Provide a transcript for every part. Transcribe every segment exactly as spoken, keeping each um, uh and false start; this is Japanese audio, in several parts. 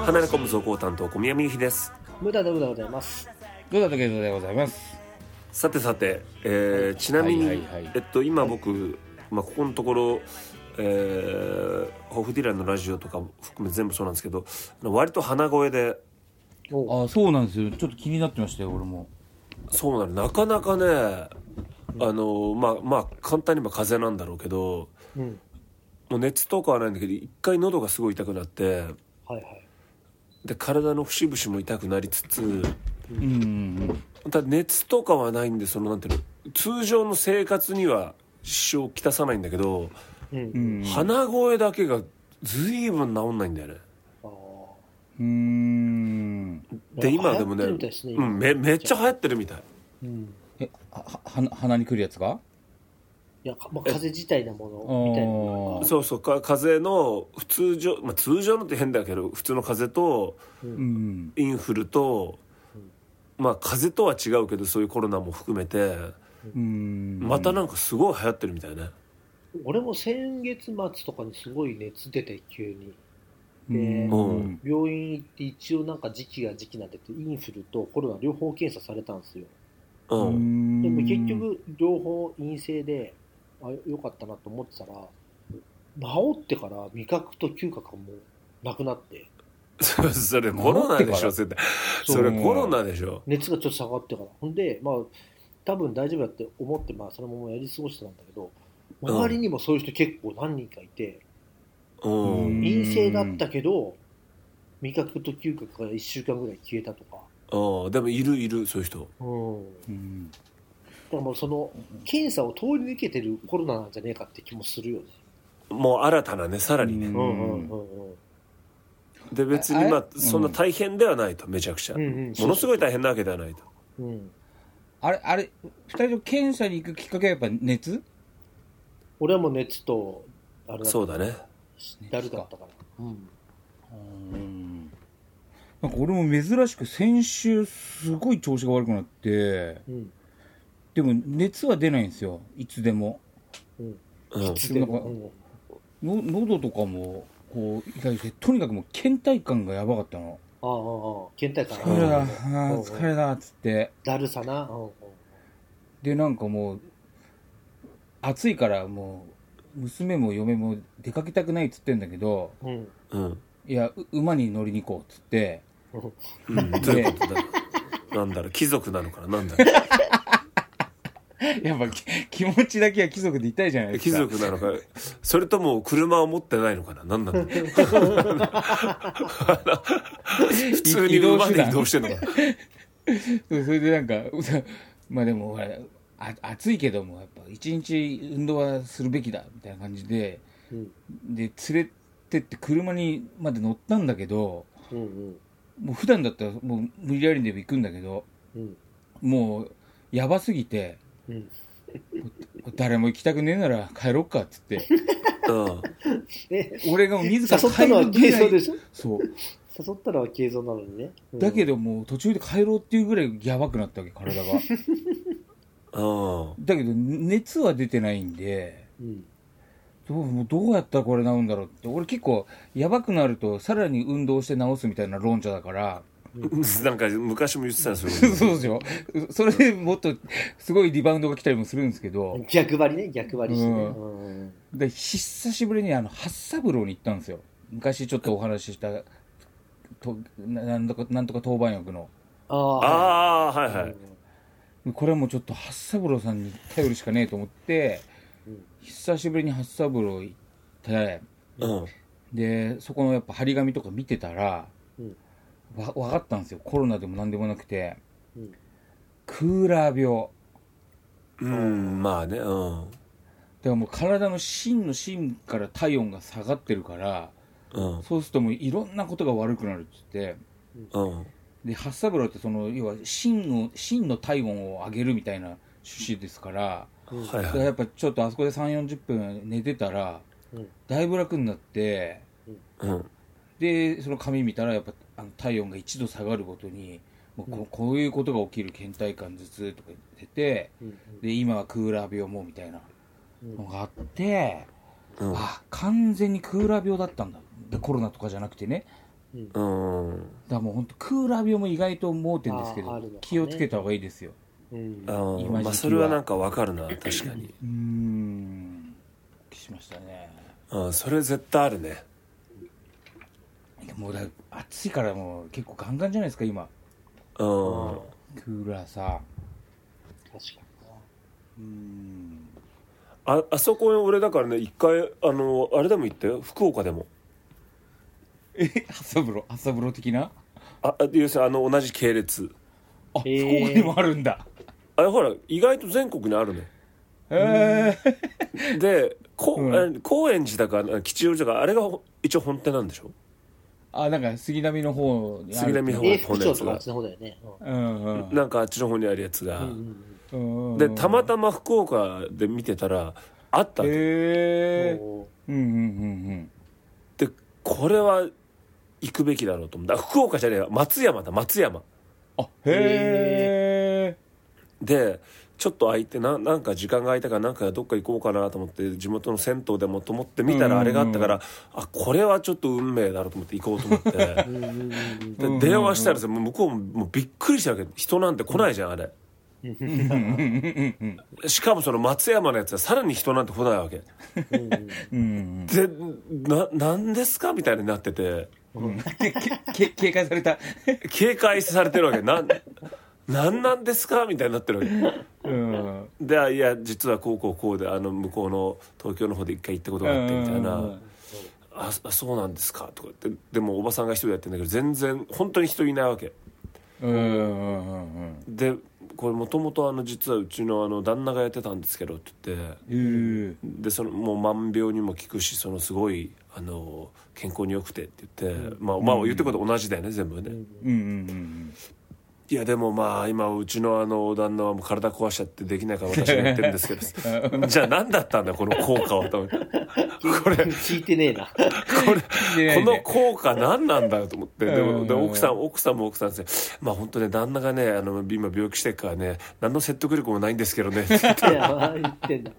離れ込む続行担当小宮みゆきです。 無駄で無駄でございます。 無駄でゲートでございます。 さてさて、えー、ちなみに、はいはいはい、えっと今僕、まあ、ここのところ、えー、ホフディランのラジオとか含め全部そうなんですけど、割と鼻声で。 ああ、そうなんですよ。ちょっと気になってましたよ俺も。 そうなの、なかなかね、あのまあまあ簡単に言えば風邪なんだろうけど、うん、もう熱とかはないんだけど一回喉がすごい痛くなって、はいはい、で体の節々も痛くなりつつ、うんうん、ただ熱とかはないんで、そのなんていうの、通常の生活には支障をきたさないんだけど、うんうん、鼻声だけがずいぶん治んないんだよね。あうーんで今でもね、ねうん、め, めっちゃ流行ってるみたい、うん、 えはは鼻にくるやつが、 いや、まあ、風邪自体なものみたいなもの。 そうそう、か風邪の普通常、まあ、通常のって変だけど普通の風邪と、うん、インフルと、うん、まあ風邪とは違うけどそういうコロナも含めて、うん、またなんかすごい流行ってるみたいね。 俺も先月末とかにすごい熱出て急にで、うん、病院行って一応なんか時期が時期なんてインフルとコロナ両方検査されたんですよ、うん、でも結局両方陰性で、あ、よかったなと思ってたら、治ってから味覚と嗅覚がもうなくなって。 それコロナでしょ。それそれコロナでしょ。 熱がちょっと下がってから。ほんで、まあ多分大丈夫だって思って、まあそのままやり過ごしてたんだけど、周りにもそういう人結構何人かいて、うん、陰性だったけど味覚と嗅覚がいっしゅうかんぐらい消えたとか。 ああ、でもいるいるそういう人。うん。 うんだからもうその検査を通り抜けてるコロナなんじゃねえかって気もするよね。 もう新たなね、さらにね、うんうんうんうん、で別にまあそんな大変ではないと、めちゃくちゃ、うんうん、ものすごい大変なわけではないと、うん、 あれあれふたりとも検査に行くきっかけはやっぱ熱？ 俺はもう熱とあれだった、 そうだね、 だるかったから、うん、 うんなんか俺も珍しく先週すごい調子が悪くなって、うんでも熱は出ないんですよ、いつでも、うんうん、なんかの喉とかもこう痛いし、とにかくもう倦怠感がやばかったの。 ああああ倦怠感、 疲れだ、あ疲れだっつって、 だるさな、 でなんかもう暑いからもう娘も嫁も出かけたくないっつってんだけど、うんうん、いや馬に乗りに行こうっつって、 うん、どういうことだなんだろう、貴族なのかな、なんだろうやっぱ気持ちだけは貴族でいたいじゃないですか。 貴族なのか、それとも車を持ってないのかな、なんなんだ普通に馬で移動してんのかなそれでなんかまあでもあ暑いけどもやっぱ一日運動はするべきだみたいな感じで、うん、で連れてって車にまで乗ったんだけど、うんうん、もう普段だったらもう無理やりでも行くんだけど、うん、もうやばすぎて、うん、誰も行きたくねえなら帰ろっかっつって、うん、俺が自ら帰るぐらい。誘ったのは軽装でしょ。 そう誘ったのは軽装なのにね、 うん、だけどもう途中で帰ろうっていうぐらいやばくなったわけ、体がだけど熱は出てないんで、うん、ど, うどうやったらこれ治るんだろうって。俺結構やばくなるとさらに運動して治すみたいな論者だからなんか昔も言ってたんですよそうですよ。それでもっとすごいリバウンドが来たりもするんですけど、 逆張りね、逆張りしてね、 うんうん、で久しぶりにあの八三郎に行ったんですよ。昔ちょっとお話ししたとなんとかなんとか当番役の、 ああはいはい、 うん、これはもうちょっと八三郎さんに頼るしかねえと思って、うん、久しぶりに八三郎行って、うん、でそこのやっぱ張り紙とか見てたら、うんわ分かったんですよ。コロナでも何でもなくて、うん、クーラー病。 うんまあね、うん。 だからもう体の芯の芯から体温が下がってるから、うん、そうするともういろんなことが悪くなるって言って、うん、で八三郎ってその要は芯の芯の体温を上げるみたいな趣旨ですから、うん、だからやっぱちょっとあそこでさんじゅうよんじゅっぷん寝てたら、うん、だいぶ楽になって、うん、でその紙見たらやっぱあの体温がいちど下がるごとにもう こ,、うん、こういうことが起きる、倦怠感、頭痛とか出て、うんうん、で今はクーラー病もみたいなのがあって、うん、あ完全にクーラー病だったんだ。でコロナとかじゃなくてね、 うん、だからもう本当クーラー病も意外と盲点ですけど、ね、気をつけた方がいいですよ、 うん、あまあそれはなんかわかるな確かにうーんしましたねあそれ絶対あるねもうだ暑いからもう結構ガンガンじゃないですか今うんクーラーさ確かになうんあ, あそこに俺だからね一回あのあれでも行ったよ福岡でもえ朝風呂朝風呂的なあ要するにあの同じ系列あ福岡にもあるんだあれほら意外と全国にあるねへえでこ、うん、高円寺だか吉祥寺だかあれが一応本店なんでしょあなんか杉並の方にある杉並の方にあるやつがあっちの方だよね、 うんうん、 なんかあっちの方にあるやつが、うんうん、でたまたま福岡で見てたらあったわけへえうんうんうんうんでこれは行くべきだろうと思った福岡じゃねえわ松山だ松山あへえでちょっと空いて な, なんか時間が空いたからなんかどっか行こうかなと思って地元の銭湯でもと思って見たらあれがあったから、うんうんうん、あこれはちょっと運命だろうと思って行こうと思ってで電話したらさ向こうももうびっくりしたわけ人なんて来ないじゃんあれしかもその松山のやつはさらに人なんて来ないわけで な, なんですかみたいになってて、 うん、け警戒された警戒されてるわけなん何なんですかみたいになってるわけ、うん、でいや実はこうこうこうであの向こうの東京の方で一回行ったことがあってみたいな、うん、あ, あそうなんですかとかってでもおばさんが一人やってるんだけど全然本当に人いないわけ、うん、でこれもともと実はうちのあの旦那がやってたんですけどって言って、うん、でそのもう万病にも効くしそのすごいあの健康に良くてって言って、うん、まあ、まあ言ってること同じだよね全部ね、うんうんうんうんいやでもまあ今うちのあの旦那はもう体壊しちゃってできないから私がやってるんですけどじゃあ何だったんだこの効果はと思ってこれ聞いてねえなこれこの効果何なんだよと思ってでもで奥さん奥さんも奥さんですねまあ本当ね旦那がねあの今病気してるからね何の説得力もないんですけどねって言っていや言ってんだ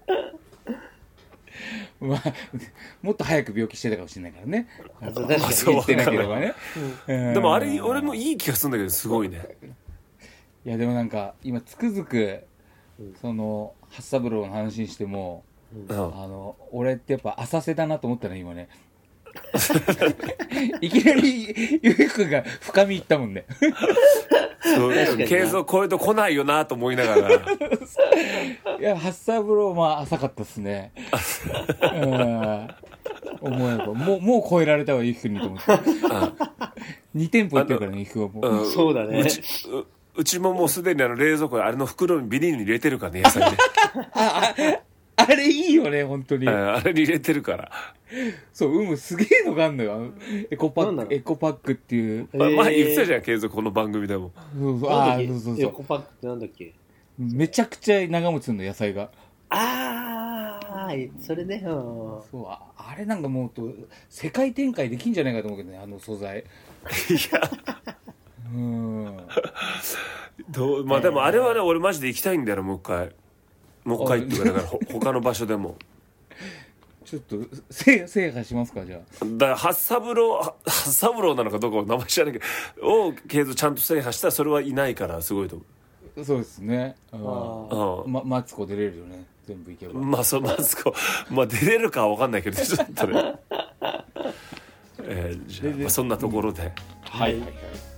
まあ、もっと早く病気してたかもしれないからね。確かに言ってなければね。 うん、でもあれ俺もいい気がするんだけどすごいね。 いやでもなんか今つくづくその八三郎の話にしても、うん、あの俺ってやっぱ浅瀬だなと思ったね今ね。いきなりゆうくんが深みいったもんね。 そう継続超えると来ないよなと思いながらいや八三郎まあ浅かったっすねうん思えばもうもう超えられたわゆきくんにと思ってに店舗行ってるからねゆきくんはもう、 うん、そうだねうち、う、うちももうすでにあの冷蔵庫であれの袋にビニールに入れてるからね野菜ねあ, あ, あれいいよね本当にあれに入れてるからそううむすげえのがあんのよエコパックエコパックっていう前、まあ、言ってたじゃん継続この番組でもそうそうあそうそうそうエコパックってなんだっけめちゃくちゃ長持つんだ野菜がああそれね、うん、 そうああれなんかもうと世界展開できんじゃないかと思うけどねあの素材いやうんどうまあでもあれはね俺マジで行きたいんだよもう一回もう一回っていうかだから他の場所でもちょっと制覇しますかじゃあだから八三郎八三郎なのかどうか名前知らないけどをけどちゃんと制覇したらそれはいないからすごいと思うそうですねああ、ま、マツコ出れるよね全部いけばまあそうマツコまあ出れるかは分かんないけどちょっとねえー、じゃあ、まあ、そんなところで、うん、 はい、はいはい